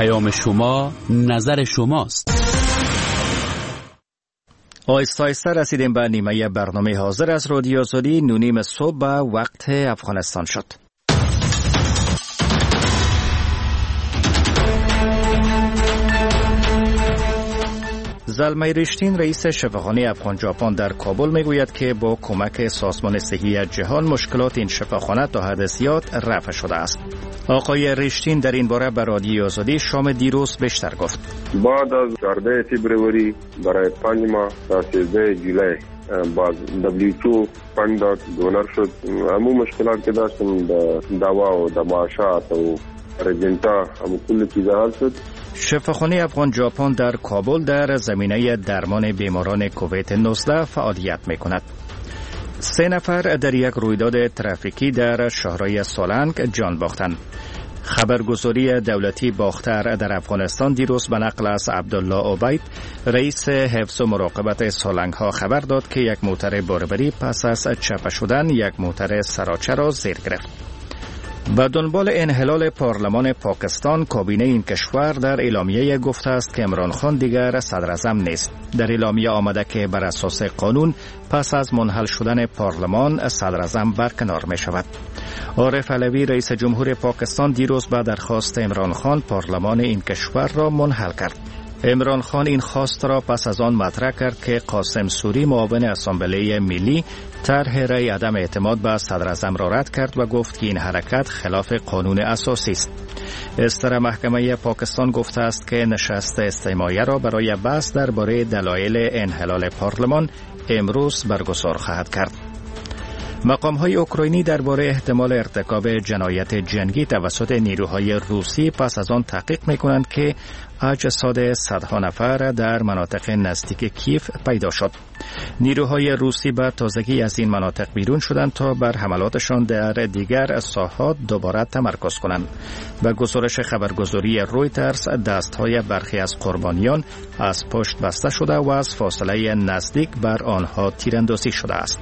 پیام شما نظر شماست. آهسته آهسته رسیدیم به نیمه برنامه حاضر از رادیو آزادی. 9:30 صبح به وقت افغانستان شد. زلمه رشتین رئیس شفاخانه افغان ژاپن در کابل میگوید که با کمک سازمان صحی جهان مشکلات این شفاخانه تا حد زیاد رفع شده است. آقای رشتین در این باره به رادیو آزادی شام دیروز بیشتر گفت. بعد از 14 فبروری برای 5 ماه تا 13 جولای باز WHO فند داد، دونر شد. همون مشکلات که داشتم دوا و معاشات و رجنتا همون کل چیزا حل شد. شفاخانه افغان ژاپن در کابل در زمینه درمان بیماران کووید 19 فعالیت می‌کند. 3 نفر در یک رویداد ترافیکی در شهرهای سالنگ جان باختند. خبرگزاری دولتی باختر در افغانستان دیروز به نقل از عبدالله عبید رئیس حفظ و مراقبت سالنگ ها خبر داد که یک موتر باربری پس از چپه شدن یک موتر سراچه را زیر گرفت. به دنبال انحلال پارلمان پاکستان، کابینه این کشور در اعلامیه گفته است که عمران خان دیگر صدراعظم نیست. در اعلامیه آمده که بر اساس قانون پس از منحل شدن پارلمان صدراعظم برکنار می شود. عارف علوی رئیس جمهور پاکستان دیروز به درخواست عمران خان پارلمان این کشور را منحل کرد. عمران خان این خواست را پس از آن مطرح کرد که قاسم سوری معاون اسامبله ملی طرح رأی عدم اعتماد به صدراعظم را رد کرد و گفت که این حرکت خلاف قانون اساسی است. استر محکمه پاکستان گفته است که نشست استماعیه را برای بحث درباره دلایل انحلال پارلمان امروز برگزار خواهد کرد. مقام‌های اوکراینی درباره احتمال ارتکاب جنایت جنگی توسط نیروهای روسی پس از آن تحقیق می‌کنند که اجساد صدها نفر در مناطق نزدیک کیف پیدا شد. نیروهای روسی به تازگی از این مناطق بیرون شدند تا بر حملاتشان در دیگر ساحات دوباره تمرکز کنند. به گزارش خبرگزاری رویترز، دستهای برخی از قربانیان از پشت بسته شده و از فاصله نزدیک بر آنها تیراندازی شده است.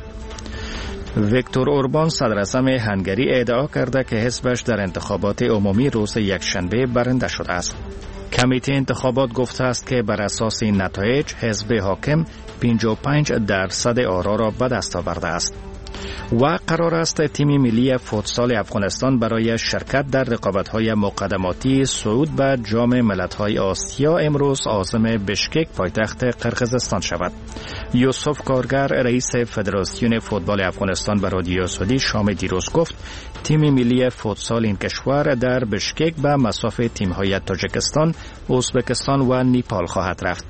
ویکتور اوربان صدراعظم هنگری ادعا کرده که حزبش در انتخابات عمومی روز یکشنبه برنده شده است. کمیته انتخابات گفته است که بر اساس این نتایج حزب حاکم 55% آرا را به دست آورده است. و قرار است تیم ملی فوتسال افغانستان برای شرکت در رقابت‌های مقدماتی صعود به جام ملت‌های آسیا امروز عازم بشکک پایتخت قرقیزستان شود. یوسف کارگر رئیس فدراسیون فوتبال افغانستان به رادیو آزادی شام دیروز گفت تیم ملی فوتسال این کشور در بشکک به مصاف تیم‌های تاجیکستان، ازبکستان و نیپال خواهد رفت.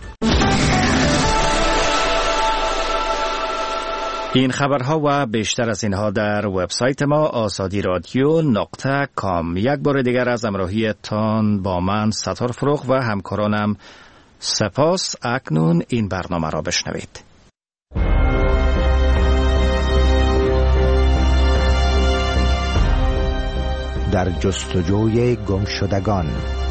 این خبرها و بیشتر از اینها در وبسایت ما azadi.radio.com. یک بار دیگر از همراهی تان با من ستار فروغ و همکارانم سپاس. اکنون این برنامه را بشنوید. در جستجوی گمشدگان.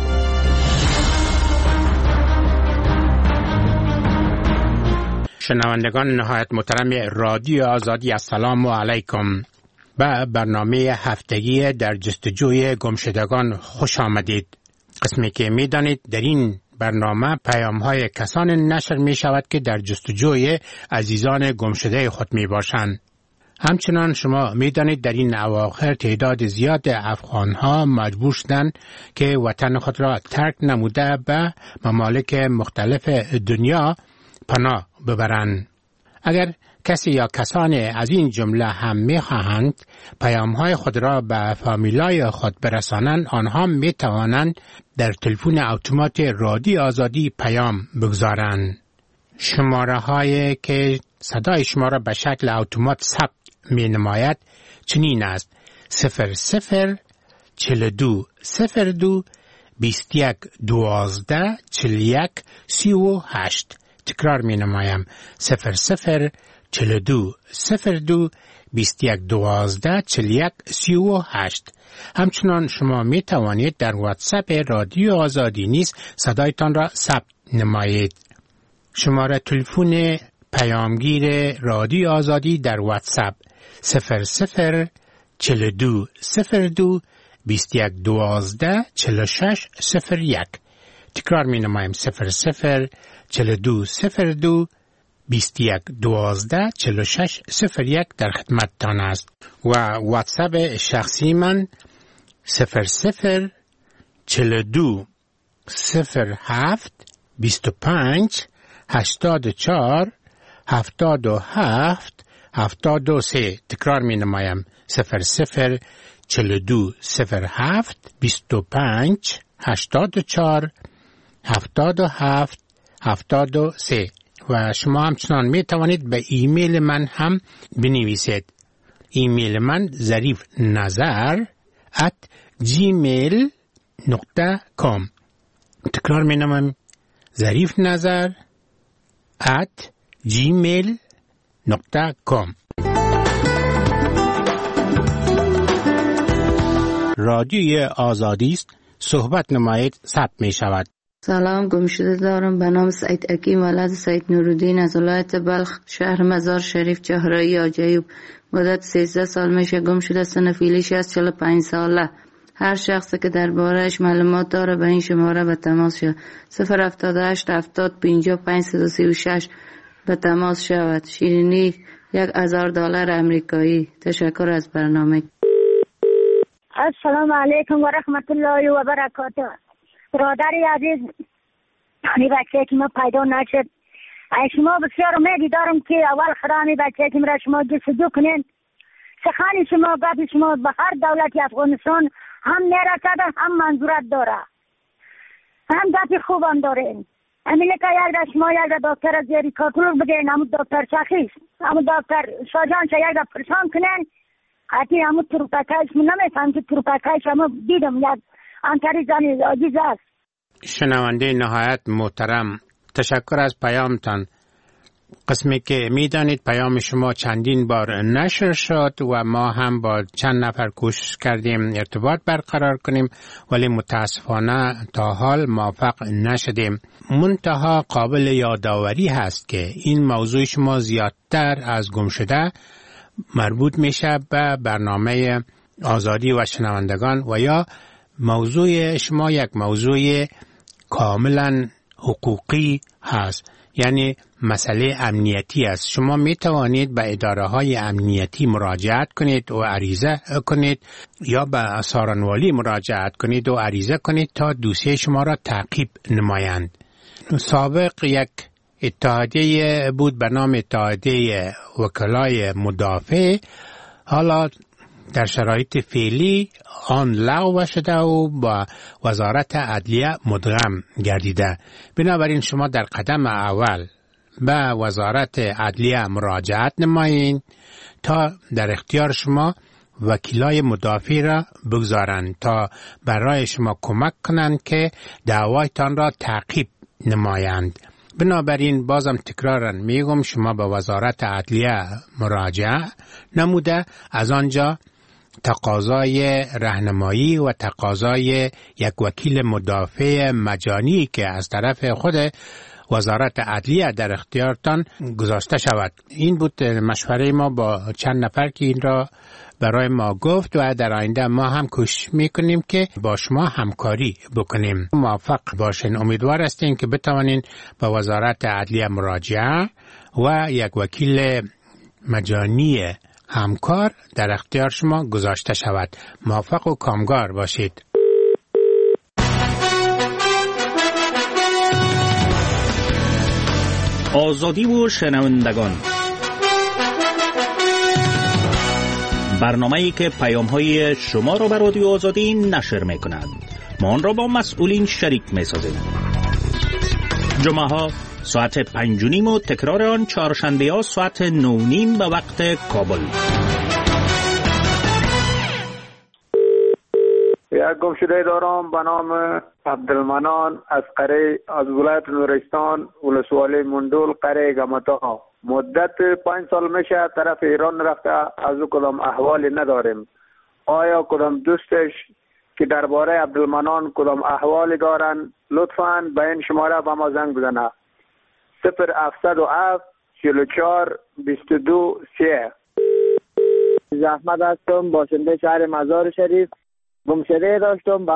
شنوندگان نهایت محترم رادیو آزادی، السلام علیکم. به برنامه هفتگی در جستجوی گمشدگان خوش آمدید. قسمی که می دانید در این برنامه پیام‌های کسان نشر می شود که در جستجوی عزیزان گمشده خود می باشند. همچنان شما می دانید در این اواخر تعداد زیاد افغان‌ها مجبور شدند که وطن خود را ترک نموده به ممالک مختلف دنیا پناه ببرند. اگر کسی یا کسان از این جمله هم می‌خواهند پیام‌های خود را به فامیلای خود برسانند، آنها می‌توانند در تلفن اتومات رادیو آزادی پیام بگذارند. شماره‌هایی که صدای شما را به شکل اتومات ثبت می‌نماید چنین است: 00 42 02 21 12 41 38. تکرار می نمایم: 00 42 02 21 12 41 38. همچنان شما می توانید در واتساپ رادیو آزادی نیز صدایتان را ثبت نمایید. شماره تلفن پیامگیر رادیو آزادی در واتساپ 00 42 02 21 12 46 01. تکرار می نمایم 00 42 02 21 12 46 01 در خدمت تان است و واتساپ شخصی من 00 42 07 25 84 77 73. تکرار می نمایم 00 42 07 25 84 77 73. و شما همچنان می توانید به ایمیل من هم بنویسید. ایمیل من zarifnazar@gmail.com. تکرار می نمایم zarifnazar@gmail.com. رادیوی آزادی است. صحبت نمایید ثبت می شود. سلام، گمشده دارم. به نام سعید حکیم، ولد سعید نورالدین، از ولایت بلخ، شهر مزار شریف، چهارراه آجایب. مدت 13 سال میشه گم شده. سن فعلیش از 45 ساله. هر شخصی که درباره‌اش معلومات داره به این شماره به تماس شود. 078 70 55 336 به تماس شود. شیرینی $1000 آمریکایی. تشکر از برنامه. السلام علیکم و رحمت الله و برکاته. برادری عزیز، این بچه که ما پیدا نشد، شما بسیار امیدی دارم که اول خدا این بچه که را شما جستجو کنین. سخن شما، گپ شما به هر دولتی افغانستان هم نرسده، هم منظورت داره، هم گپ خوب هم دارین. همینه که یک شما یک دکتر از زیری کاتولوگ بگین، همون دکتر شخیص، همون دکتر شاجان شا یک پرسان کنین. حتی همون تروپکایش من نمیفهم که تروپکایش همون دیدم یک انتری زنی عزیز است. شنونده نهایت محترم، تشکر از پیامتان. قسمی که میدانید پیام شما چندین بار نشر شد و ما هم با چند نفر کوشش کردیم ارتباط برقرار کنیم، ولی متاسفانه تا حال موفق نشدیم. منتها قابل یادآوری هست که این موضوع شما زیادتر از گم شده مربوط میشه به برنامه آزادی و شنوندگان و یا موضوع شما یک موضوع کاملا حقوقی هست، یعنی مسئله امنیتی است. شما می توانید به اداره های امنیتی مراجعت کنید و عریضه کنید یا به سارنوالی مراجعت کنید و عریضه کنید تا دوسیه شما را تعقیب نمایند. سابق یک اتحادیه بود به نام اتحادیه وکلای مدافع، حالا در شرایط فعلی آن لغو شده و با وزارت عدلیه مدغم گردیده. بنابراین شما در قدم اول به وزارت عدلیه مراجعت نمایید تا در اختیار شما وکیلای مدافع را بگذارند تا برای شما کمک کنند که دعوایتان را تعقیب نمایند. بنابراین بازم تکرارا میگم شما به وزارت عدلیه مراجعه نموده، از آنجا تقاضای راهنمایی و تقاضای یک وکیل مدافع مجانی که از طرف خود وزارت عدلیه در اختیارتان گذاشته شود. این بود مشوره ما با چند نفر که این را برای ما گفت و در آینده ما هم کوشش میکنیم که با شما همکاری بکنیم. موفق باشین. امیدوار هستیم که بتوانین با وزارت عدلیه مراجعه و یک وکیل مجانی همکار در اختیار شما گذاشته شود. موفق و کامگار باشید. آزادی و شنوندگان، برنامه‌ای که پیام‌های شما را به رادیو آزادی نشر می‌کند. ما آن را با مسئولین شریک می‌سازیم. جمعه‌ها ساعت 5:30 و تکرار آن چهارشنبه‌ها ساعت 9:30 به وقت کابل. یک گمشده دارم به نام عبدالمنان از قره از ولایت نورستان، ولسوالی مندول، قره گمتا. مدت 5 سال میشه طرف ایران رفته، از او کدام احوالی نداریم. آیا کدام دوستش که درباره عبدالمنان کدام احوالی دارن لطفاً به این شماره به ما زنگ بزنه. 0707 44 22 3. زحمت هستم، باشنده شهر مزار شریف. گمشده داشتم